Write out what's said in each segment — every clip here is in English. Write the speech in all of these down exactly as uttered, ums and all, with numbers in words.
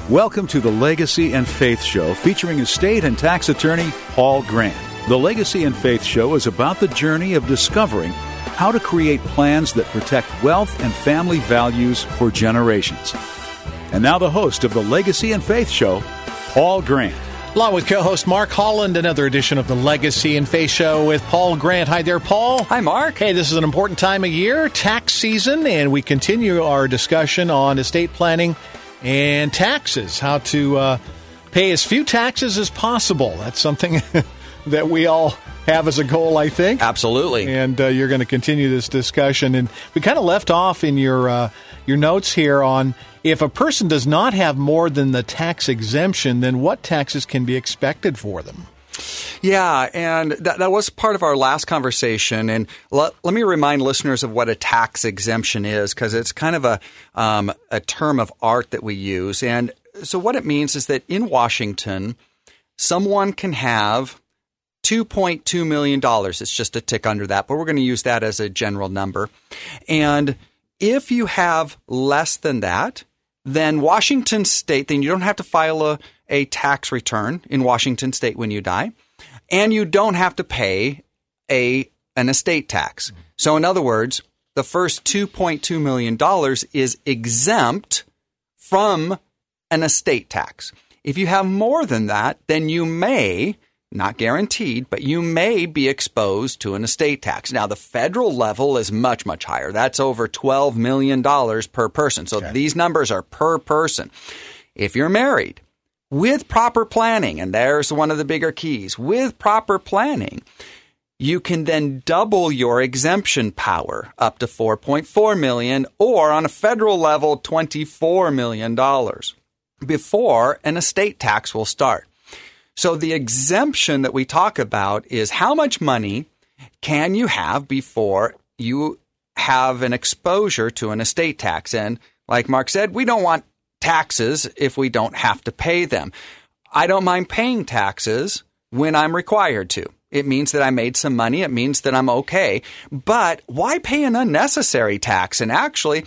Welcome to the Legacy and Faith Show, featuring estate and tax attorney Paul Grant. The Legacy and Faith Show is about the journey of discovering how to create plans that protect wealth and family values for generations. And now the host of the Legacy and Faith Show, Paul Grant. Along with co-host Mark Holland, another edition of the Legacy and Faith Show with Paul Grant. Hi there, Paul. Hi, Mark. Hey, this is an important time of year, tax season, and we continue our discussion on estate planning and taxes, how to uh, pay as few taxes as possible. That's something that we all have as a goal, I think. Absolutely. And uh, you're going to continue this discussion. And we kind of left off in your uh, your notes here on if a person does not have more than the tax exemption, then what taxes can be expected for them? Yeah, and that, that was part of our last conversation. And let, let me remind listeners of what a tax exemption is, because it's kind of a um, a term of art that we use. And so what it means is that in Washington, someone can have two point two million dollars. It's just a tick under that, but we're going to use that as a general number. And if you have less than that, then Washington State, then you don't have to file a, a tax return in Washington State when you die, and you don't have to pay a an estate tax. So in other words, the first two point two million dollars is exempt from an estate tax. If you have more than that, then you may, not guaranteed, but you may be exposed to an estate tax. Now, the federal level is much, much higher. That's over twelve million dollars per person. So okay. These numbers are per person. If you're married, with proper planning, and there's one of the bigger keys, with proper planning, you can then double your exemption power up to four point four million dollars, or on a federal level, twenty-four million dollars before an estate tax will start. So the exemption that we talk about is how much money can you have before you have an exposure to an estate tax. And like Mark said, we don't want taxes if we don't have to pay them. I don't mind paying taxes when I'm required to. It means that I made some money. It means that I'm okay. But why pay an unnecessary tax? And actually,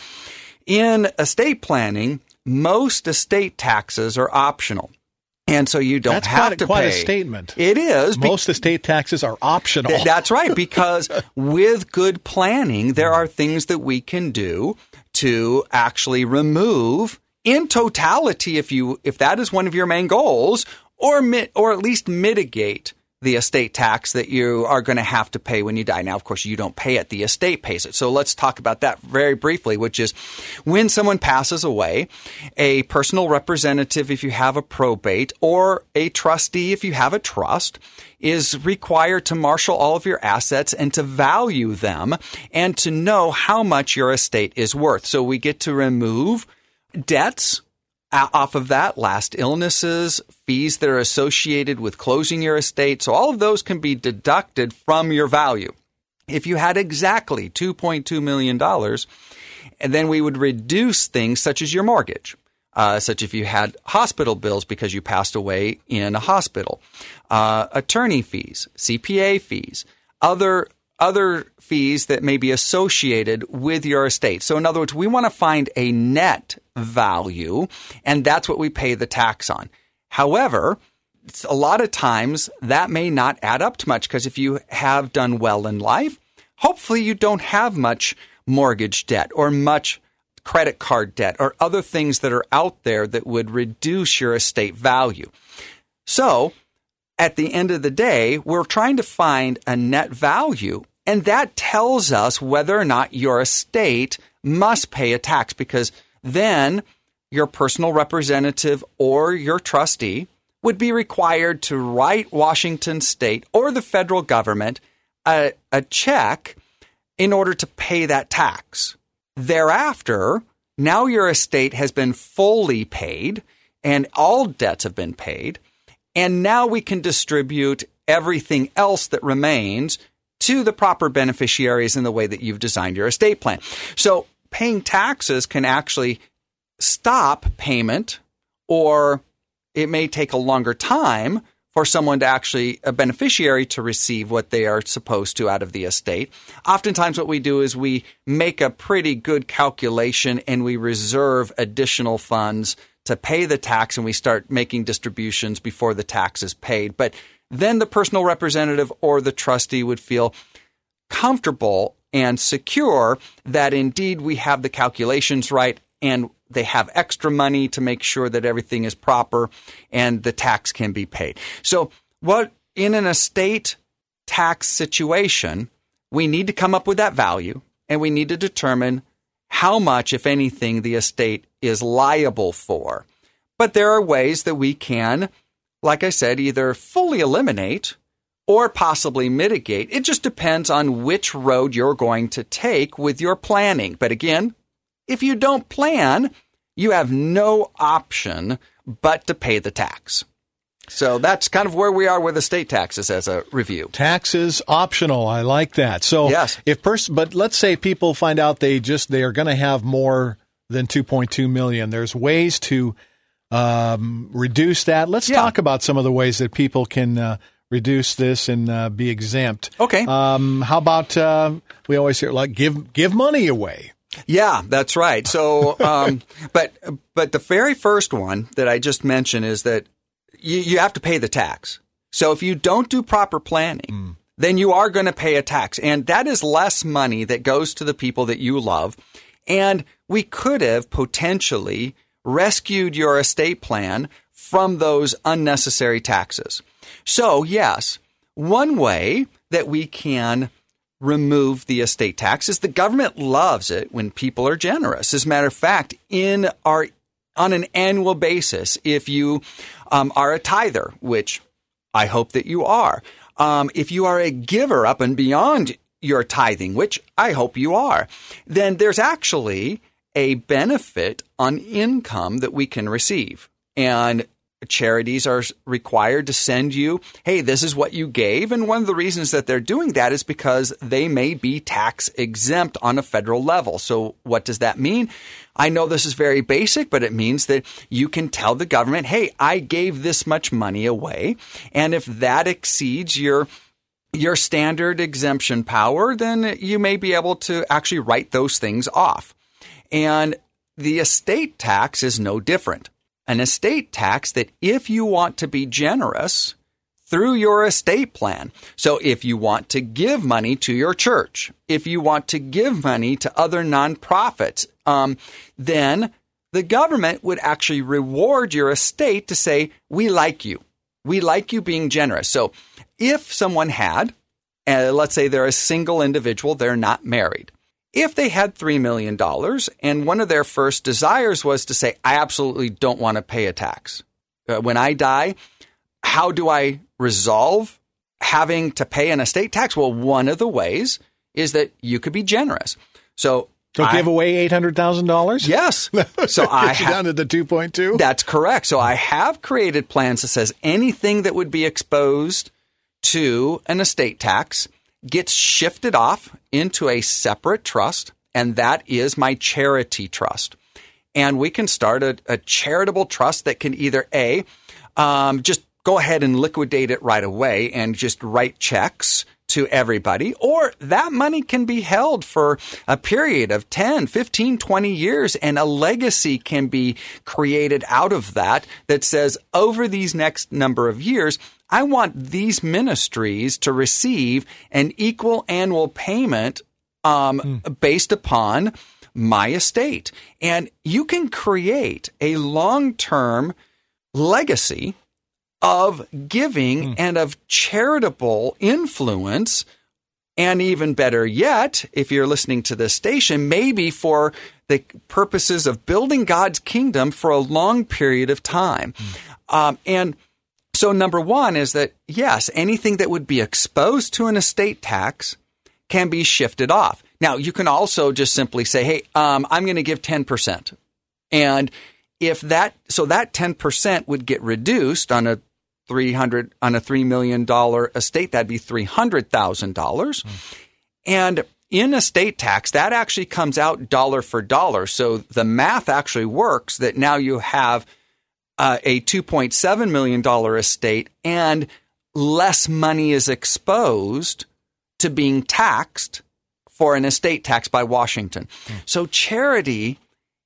in estate planning, most estate taxes are optional. And so you don't that's have quite, to quite pay. That's quite a statement. It is. Most be- estate taxes are optional. Th- that's right, because with good planning, there are things that we can do to actually remove in totality, if you if that is one of your main goals, or mit- or at least mitigate the estate tax that you are going to have to pay when you die. Now, of course, you don't pay it. The estate pays it. So let's talk about that very briefly, which is when someone passes away, a personal representative, if you have a probate, or a trustee, if you have a trust, is required to marshal all of your assets and to value them and to know how much your estate is worth. So we get to remove debts off of that, last illnesses, fees that are associated with closing your estate. So all of those can be deducted from your value. If you had exactly two point two million dollars, and then we would reduce things such as your mortgage, uh, such if you had hospital bills because you passed away in a hospital, uh, attorney fees, C P A fees, other other fees that may be associated with your estate. So in other words, we want to find a net value, and that's what we pay the tax on. However, a lot of times that may not add up to much, because if you have done well in life, hopefully you don't have much mortgage debt or much credit card debt or other things that are out there that would reduce your estate value. So at the end of the day, we're trying to find a net value, and that tells us whether or not your estate must pay a tax, because then your personal representative or your trustee would be required to write Washington State or the federal government a, a check in order to pay that tax. Thereafter, now your estate has been fully paid and all debts have been paid, and now we can distribute everything else that remains to the proper beneficiaries in the way that you've designed your estate plan. So paying taxes can actually stop payment, or it may take a longer time for someone to actually, a beneficiary, to receive what they are supposed to out of the estate. Oftentimes what we do is we make a pretty good calculation and we reserve additional funds to pay the tax and we start making distributions before the tax is paid. But then the personal representative or the trustee would feel comfortable and secure that indeed we have the calculations right and they have extra money to make sure that everything is proper and the tax can be paid. So what in an estate tax situation, we need to come up with that value and we need to determine how much, if anything, the estate is liable for. But there are ways that we can, like I said, either fully eliminate or possibly mitigate. It just depends on which road you're going to take with your planning. But again, if you don't plan, you have no option but to pay the tax. So that's kind of where we are with estate taxes as a review. Taxes optional. I like that. So yes. if person, but let's say people find out they just they are going to have more than two point two million. There's ways to um, reduce that. Let's yeah. talk about some of the ways that people can uh, reduce this and uh, be exempt. Okay. Um, how about uh, we always hear like give give money away. Yeah, that's right. So, um, but but the very first one that I just mentioned is that you, you have to pay the tax. So if you don't do proper planning, mm. then you are going to pay a tax. And that is less money that goes to the people that you love. And we could have potentially rescued your estate plan from those unnecessary taxes. So, yes, one way that we can remove the estate tax is the government loves it when people are generous. As a matter of fact, in our on an annual basis, if you um, are a tither, which I hope that you are, um, if you are a giver up and beyond your tithing, which I hope you are, then there's actually a benefit on income that we can receive. And charities are required to send you, hey, this is what you gave. And one of the reasons that they're doing that is because they may be tax exempt on a federal level. So what does that mean? I know this is very basic, but it means that you can tell the government, hey, I gave this much money away. And if that exceeds your your standard exemption power, then you may be able to actually write those things off. And the estate tax is no different. An estate tax that if you want to be generous through your estate plan, so if you want to give money to your church, if you want to give money to other nonprofits, um, then the government would actually reward your estate to say, we like you. We like you being generous. So if someone had, uh, let's say they're a single individual, they're not married. If they had three million dollars and one of their first desires was to say, I absolutely don't want to pay a tax. Uh, when I die, how do I resolve having to pay an estate tax? Well, one of the ways is that you could be generous. So, so I, give away eight hundred thousand dollars? Yes. So I ha- down to the two point two? That's correct. So I have created plans that says anything that would be exposed to an estate tax gets shifted off into a separate trust, and that is my charity trust. And we can start a, a charitable trust that can either A, um, just go ahead and liquidate it right away and just write checks to everybody, or that money can be held for a period of ten, fifteen, twenty years, and a legacy can be created out of that that says over these next number of years, I want these ministries to receive an equal annual payment um, mm. based upon my estate. And you can create a long-term legacy of giving mm. and of charitable influence. And even better yet, if you're listening to this station, maybe for the purposes of building God's kingdom for a long period of time. Mm. Um, and So number one is that, yes, anything that would be exposed to an estate tax can be shifted off. Now, you can also just simply say, hey, um, I'm going to give ten percent. And if that, so that ten percent would get reduced on a three hundred, on a three million dollars estate, that'd be three hundred thousand dollars. Mm. And in estate tax, that actually comes out dollar for dollar. So the math actually works that now you have Uh, a two point seven million dollars estate and less money is exposed to being taxed for an estate tax by Washington. Mm. So charity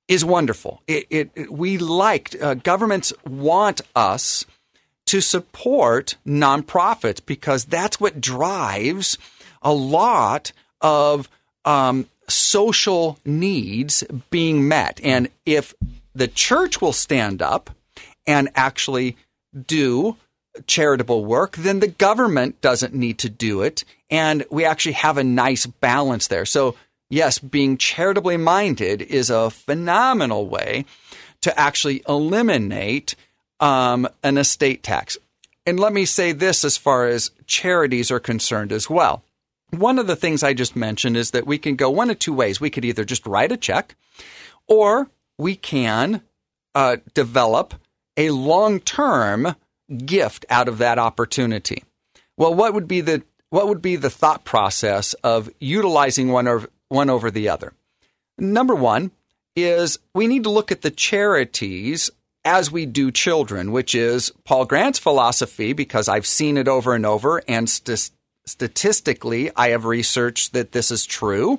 is wonderful. It, it, it we like uh, governments want us to support nonprofits because that's what drives a lot of um, social needs being met. And if the church will stand up and actually do charitable work, then the government doesn't need to do it. And we actually have a nice balance there. So yes, being charitably minded is a phenomenal way to actually eliminate um, an estate tax. And let me say this as far as charities are concerned as well. One of the things I just mentioned is that we can go one of two ways. We could either just write a check, or we can uh, develop a long-term gift out of that opportunity. Well, what would be the what would be the thought process of utilizing one over one over the other? Number one is we need to look at the charities as we do children, which is Paul Grant's philosophy, because I've seen it over and over, and st- statistically, I have researched that this is true,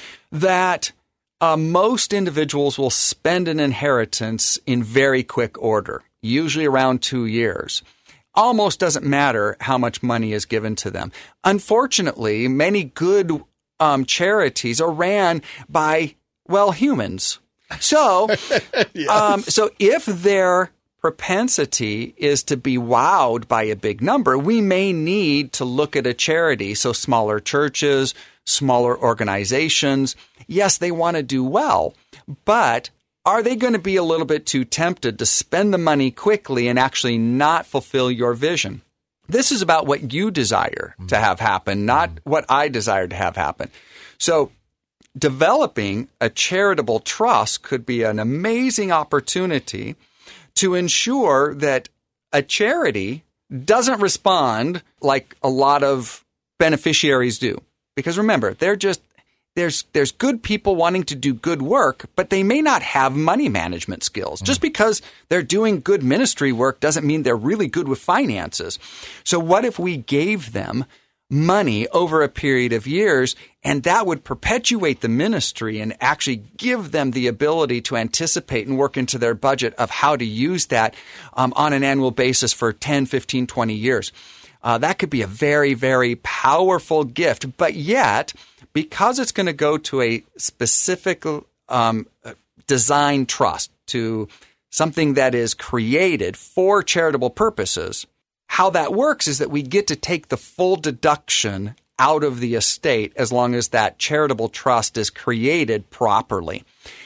that uh, most individuals will spend an inheritance in very quick order, usually around two years. Almost doesn't matter how much money is given to them. Unfortunately, many good um, charities are ran by, well, humans. So, yes. um, so if their propensity is to be wowed by a big number, we may need to look at a charity. So smaller churches, smaller organizations, yes, they want to do well, but are they going to be a little bit too tempted to spend the money quickly and actually not fulfill your vision? This is about what you desire to have happen, not what I desire to have happen. So developing a charitable trust could be an amazing opportunity to ensure that a charity doesn't respond like a lot of beneficiaries do. Because remember, they're just there's there's good people wanting to do good work, but they may not have money management skills. Mm-hmm. Just because they're doing good ministry work doesn't mean they're really good with finances. So what if we gave them money over a period of years, and that would perpetuate the ministry and actually give them the ability to anticipate and work into their budget of how to use that um, on an annual basis for ten, fifteen, twenty years. Uh, that could be a very, very powerful gift. But yet, because it's going to go to a specific um, design trust, to something that is created for charitable purposes, how that works is that we get to take the full deduction out of the estate as long as that charitable trust is created properly.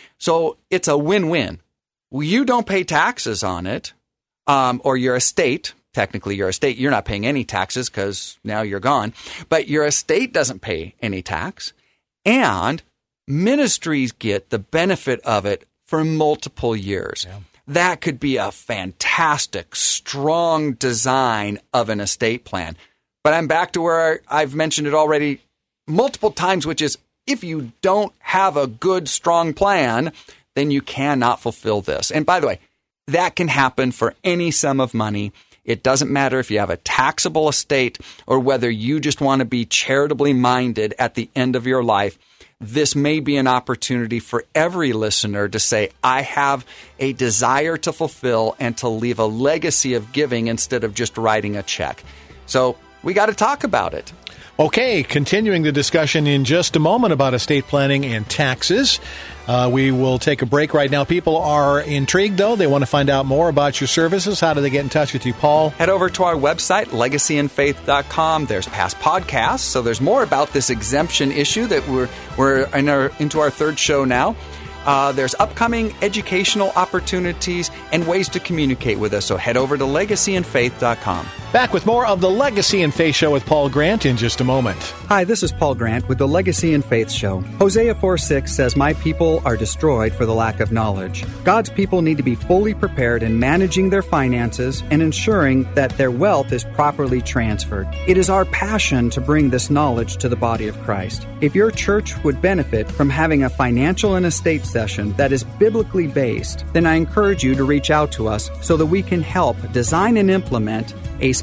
So it's a win-win. You don't pay taxes on it, um, or your estate, technically your estate, you're not paying any taxes because now you're gone, but your estate doesn't pay any tax, and ministries get the benefit of it for multiple years. Yeah. That could be a fantastic, strong design of an estate plan. But I'm back to where I've mentioned it already multiple times, which is if you don't have a good, strong plan, then you cannot fulfill this. And by the way, that can happen for any sum of money. It doesn't matter if you have a taxable estate or whether you just want to be charitably minded at the end of your life. This may be an opportunity for every listener to say, I have a desire to fulfill and to leave a legacy of giving instead of just writing a check. So we got to talk about it. Okay, continuing the discussion in just a moment about estate planning and taxes. Uh, we will take a break right now. People are intrigued, though. They want to find out more about your services. How do they get in touch with you, Paul? Head over to our website, legacy and faith dot com. There's past podcasts, so there's more about this exemption issue that we're we're in our, into our third show now. Uh, there's upcoming educational opportunities and ways to communicate with us, so head over to legacy and faith dot com. Back with more of the Legacy and Faith Show with Paul Grant in just a moment. Hi, this is Paul Grant with the Legacy and Faith Show. Hosea four six says, "My people are destroyed for the lack of knowledge." God's people need to be fully prepared in managing their finances and ensuring that their wealth is properly transferred. It is our passion to bring this knowledge to the body of Christ. If your church would benefit from having a financial and estate session that is biblically based, then I encourage you to reach out to us so that we can help design and implement a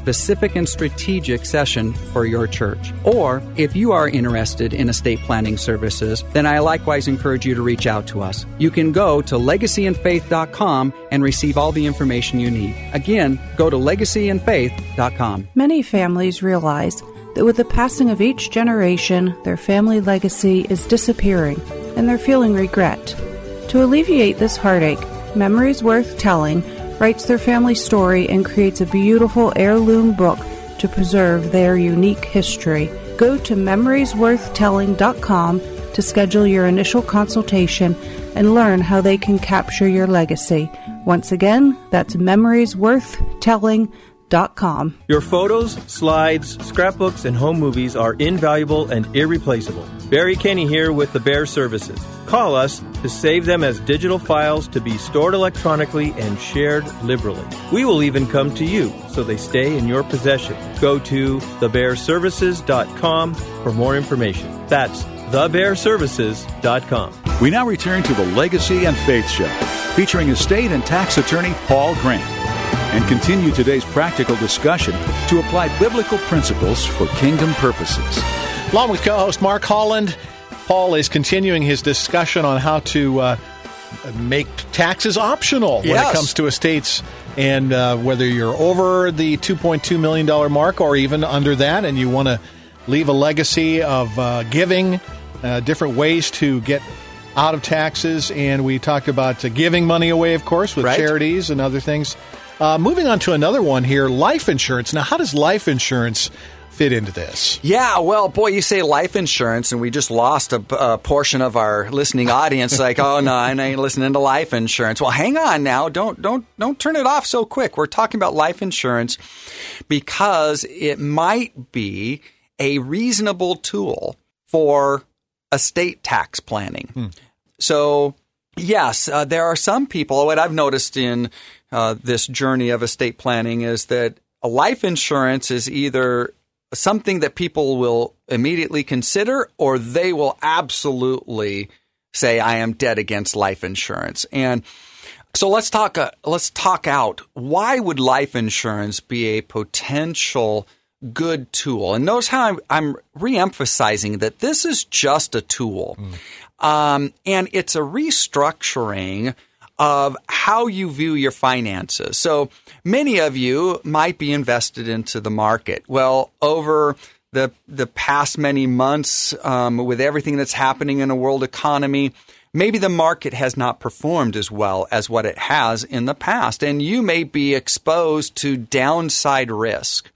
specific and strategic session for your church. Or, if you are interested in estate planning services, then I likewise encourage you to reach out to us. You can go to legacy and faith dot com and receive all the information you need. Again, go to legacy and faith dot com. Many families realize that with the passing of each generation, their family legacy is disappearing, and they're feeling regret. To alleviate this heartache, Memories Worth Telling writes their family story and creates a beautiful heirloom book to preserve their unique history. Go to memories worth telling dot com to schedule your initial consultation and learn how they can capture your legacy. Once again, that's memories worth telling dot com. Your photos, slides, scrapbooks, and home movies are invaluable and irreplaceable. Barry Kenny here with the Bear Services. Call us to save them as digital files to be stored electronically and shared liberally. We will even come to you so they stay in your possession. Go to the bear services dot com for more information. That's the bear services dot com. We now return to the Legacy and Faith Show, featuring estate and tax attorney Paul Grant, and continue today's practical discussion to apply biblical principles for kingdom purposes. Along with co-host Mark Holland, Paul is continuing his discussion on how to uh, make taxes optional when Yes. it comes to estates, and uh, whether you're over the two point two million dollars mark or even under that, and you want to leave a legacy of uh, giving, uh, different ways to get out of taxes. And we talked about uh, giving money away, of course, with Right. charities and other things. Uh, moving on to another one here, life insurance. Now, how does life insurance fit into this? Yeah, well, boy, you say life insurance, and we just lost a, a portion of our listening audience. Like, oh no, I ain't listening to life insurance. Well, hang on now, don't don't don't turn it off so quick. We're talking about life insurance because it might be a reasonable tool for estate tax planning. Hmm. So, yes, uh, there are some people. What I've noticed in uh, this journey of estate planning is that a life insurance is either something that people will immediately consider, or they will absolutely say, I am dead against life insurance. And so let's talk, uh, let's talk out. Why would life insurance be a potential good tool? And notice how I'm, I'm reemphasizing that this is just a tool. Mm. Um, and it's a restructuring of how you view your finances. So many of you might be invested into the market. Well, over the the past many months, um, with everything that's happening in the world economy, maybe the market has not performed as well as what it has in the past, and you may be exposed to downside risk.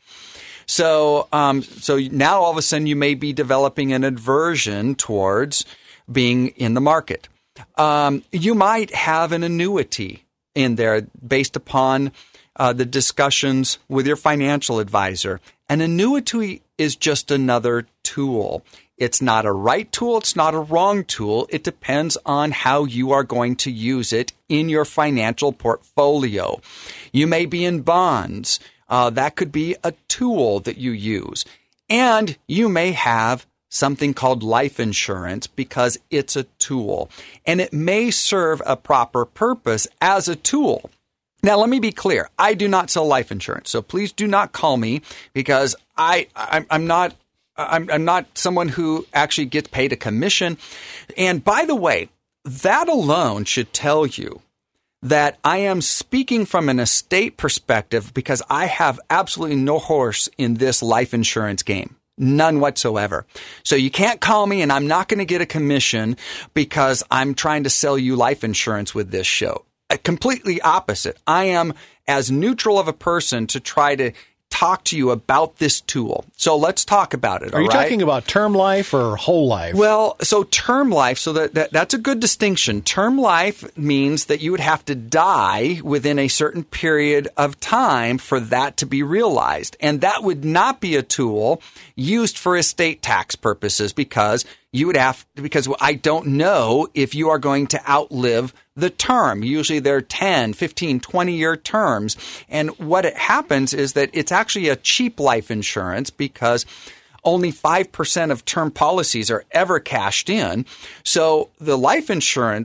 So, um, so now all of a sudden you may be developing an aversion towards being in the market. Um, you might have an annuity in there based upon uh, the discussions with your financial advisor. An annuity is just another tool. It's not a right tool. It's not a wrong tool. It depends on how you are going to use it in your financial portfolio. You may be in bonds. Uh, that could be a tool that you use. And you may have something called life insurance because it's a tool, and it may serve a proper purpose as a tool. Now, let me be clear. I do not sell life insurance, so please do not call me because I, I'm, I'm not I'm, I'm not someone who actually gets paid a commission. And by the way, that alone should tell you that I am speaking from an estate perspective because I have absolutely no horse in this life insurance game. None whatsoever. So you can't call me, and I'm not going to get a commission because I'm trying to sell you life insurance with this show. Uh, completely opposite. I am as neutral of a person to try to talk to you about this tool. So let's talk about it. Are you all right? talking about term life or whole life? Well, so term life, so that, that that's a good distinction. Term life means that you would have to die within a certain period of time for that to be realized. And that would not be a tool used for estate tax purposes because you would have, because I don't know if you are going to outlive the term. Usually they're ten, fifteen, twenty year terms. And what it happens is that it's actually a cheap life insurance because only five percent of term policies are ever cashed in. So the life insurance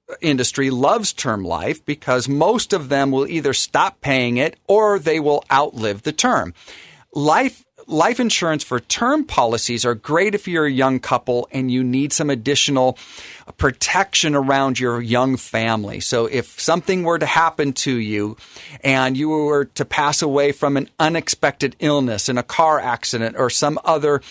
industry loves term life because most of them will either stop paying it or they will outlive the term. Life Life insurance for term policies are great if you're a young couple and you need some additional protection around your young family. So if something were to happen to you and you were to pass away from an unexpected illness in a car accident or some other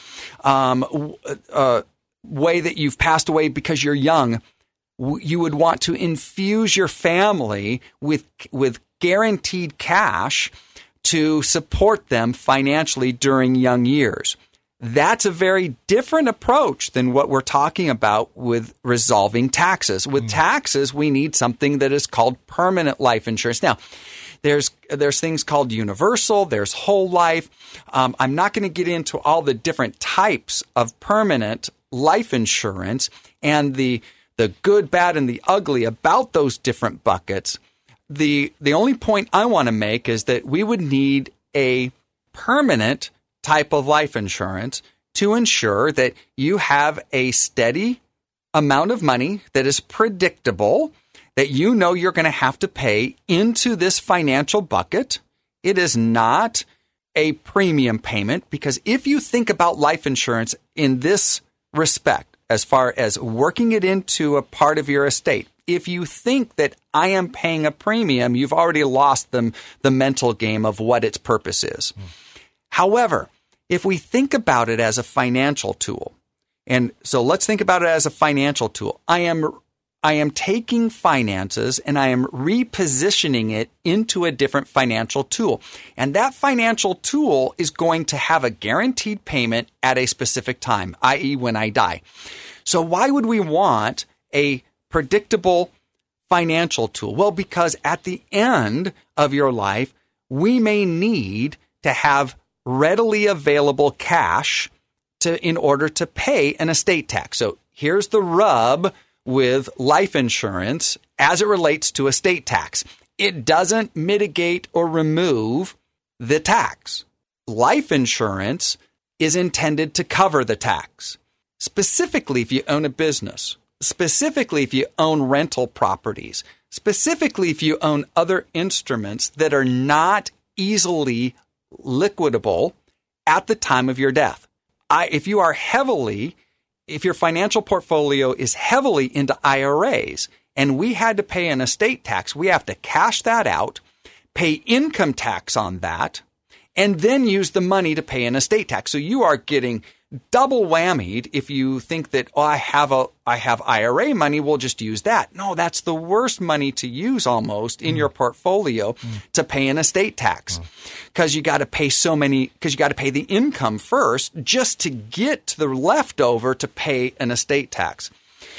um, uh, way that you've passed away because you're young, you would want to infuse your family with with guaranteed cash to support them financially during young years. That's a very different approach than what we're talking about with resolving taxes. With mm. taxes, we need something that is called permanent life insurance. Now, there's there's things called universal, there's whole life. Um, I'm not going to get into all the different types of permanent life insurance and the the good, bad, and the ugly about those different buckets. The the only point I want to make is that we would need a permanent type of life insurance to ensure that you have a steady amount of money that is predictable, that you know you're going to have to pay into this financial bucket. It is not a premium payment, because if you think about life insurance in this respect, as far as working it into a part of your estate, if you think that I am paying a premium, you've already lost the, the mental game of what its purpose is. Mm. However, if we think about it as a financial tool, and so let's think about it as a financial tool. I am I am taking finances and I am repositioning it into a different financial tool. And that financial tool is going to have a guaranteed payment at a specific time, that is when I die. So why would we want a predictable financial tool? Well, because at the end of your life, we may need to have readily available cash to in order to pay an estate tax. So here's the rub with life insurance as it relates to estate tax. It doesn't mitigate or remove the tax. Life insurance is intended to cover the tax. Specifically, if you own a business, specifically if you own rental properties, specifically if you own other instruments that are not easily liquidable at the time of your death. I, if you are heavily, if your financial portfolio is heavily into I R As and we had to pay an estate tax, we have to cash that out, pay income tax on that, and then use the money to pay an estate tax. So you are getting double whammied if you think that, oh, I have a I have I R A money, we'll just use that. No, that's the worst money to use almost in mm. your portfolio mm. to pay an estate tax, because mm. you got to pay so many because you got to pay the income first just to get to the leftover to pay an estate tax.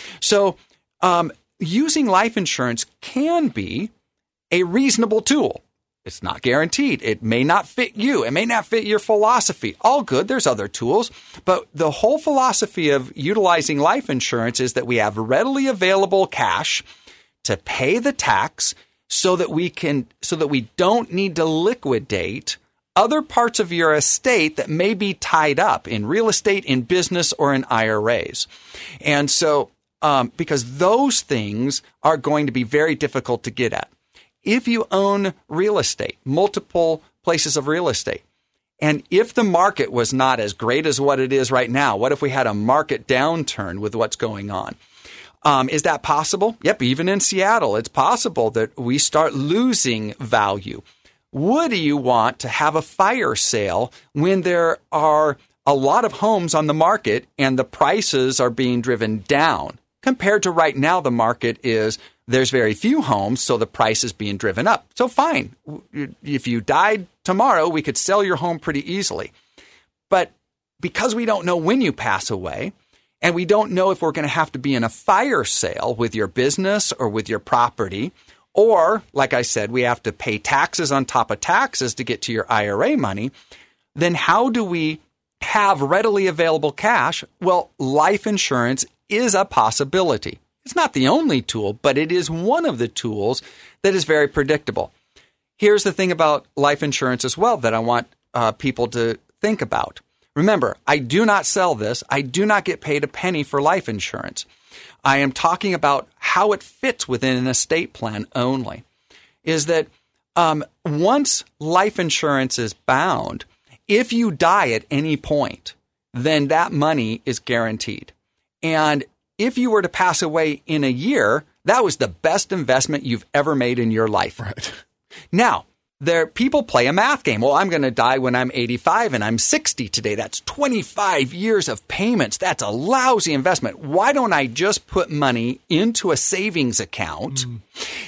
So um, using life insurance can be a reasonable tool. It's not guaranteed. It may not fit you. It may not fit your philosophy. All good. There's other tools. But the whole philosophy of utilizing life insurance is that we have readily available cash to pay the tax so that we can, so that we don't need to liquidate other parts of your estate that may be tied up in real estate, in business, or in I R As. And so, um, because those things are going to be very difficult to get at. If you own real estate, multiple places of real estate, and if the market was not as great as what it is right now, what if we had a market downturn with what's going on? Um, is that possible? Yep, even in Seattle, it's possible that we start losing value. Would you want to have a fire sale when there are a lot of homes on the market and the prices are being driven down? Compared to right now, the market is there's very few homes, so the price is being driven up. So fine. If you died tomorrow, we could sell your home pretty easily. But because we don't know when you pass away, and we don't know if we're going to have to be in a fire sale with your business or with your property, or, like I said, we have to pay taxes on top of taxes to get to your I R A money, then how do we have readily available cash? Well, life insurance is a possibility. It's not the only tool, but it is one of the tools that is very predictable. Here's the thing about life insurance as well that I want uh, people to think about. Remember, I do not sell this. I do not get paid a penny for life insurance. I am talking about how it fits within an estate plan only. Is that um, once life insurance is bound, if you die at any point, then that money is guaranteed. And if you were to pass away in a year, that was the best investment you've ever made in your life. Right. Now, there people play a math game. Well, I'm going to die when I'm eighty-five and I'm sixty today. That's twenty-five years of payments. That's a lousy investment. Why don't I just put money into a savings account mm.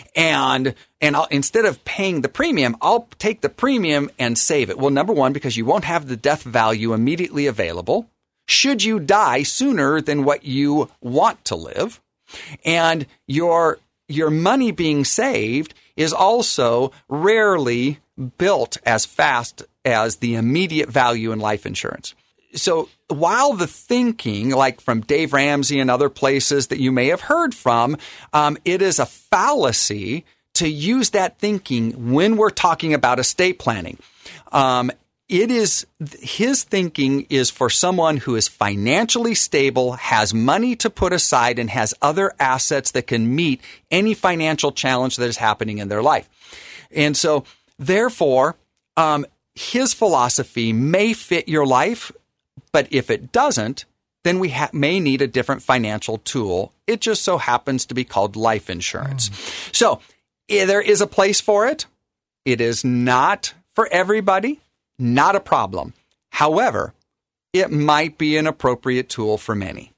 and and I'll, instead of paying the premium, I'll take the premium and save it. Well, number one, because you won't have the death value immediately available should you die sooner than what you want to live. And your your money being saved is also rarely built as fast as the immediate value in life insurance. So while the thinking, like from Dave Ramsey and other places that you may have heard from, um, it is a fallacy to use that thinking when we're talking about estate planning. Um, It is, his thinking is for someone who is financially stable, has money to put aside, and has other assets that can meet any financial challenge that is happening in their life. And so, therefore, um, his philosophy may fit your life, but if it doesn't, then we ha- may need a different financial tool. It just so happens to be called life insurance. Mm. So, eh, there is a place for it. It is not for everybody. Not a problem. However, it might be an appropriate tool for many.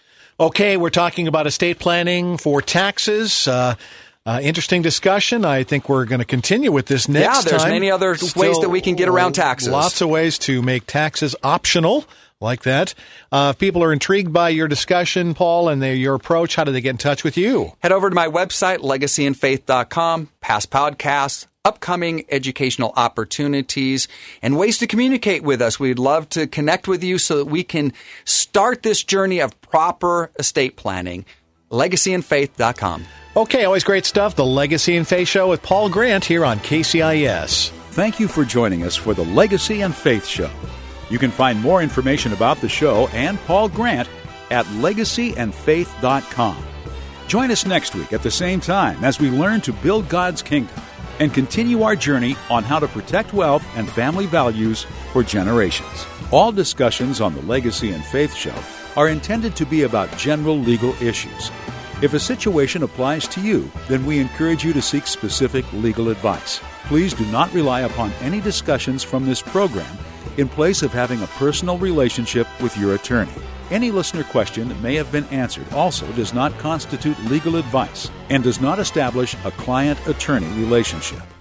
Okay, we're talking about estate planning for taxes. Uh, uh, interesting discussion. I think we're going to continue with this next time. Yeah, there's time. many other Still, ways that we can get around taxes. Lots of ways to make taxes optional like that. Uh, if people are intrigued by your discussion, Paul, and the, your approach, how do they get in touch with you? Head over to my website, legacy and faith dot com, past podcasts, upcoming educational opportunities, and ways to communicate with us. We'd love to connect with you so that we can start this journey of proper estate planning. legacy and faith dot com. Okay, always great stuff. The Legacy and Faith Show with Paul Grant here on K C I S. Thank you for joining us for the Legacy and Faith Show. You can find more information about the show and Paul Grant at legacy and faith dot com. Join us next week at the same time as we learn to build God's kingdom and continue our journey on how to protect wealth and family values for generations. All discussions on the Legacy and Faith Show are intended to be about general legal issues. If a situation applies to you, then we encourage you to seek specific legal advice. Please do not rely upon any discussions from this program in place of having a personal relationship with your attorney. Any listener question that may have been answered also does not constitute legal advice and does not establish a client-attorney relationship.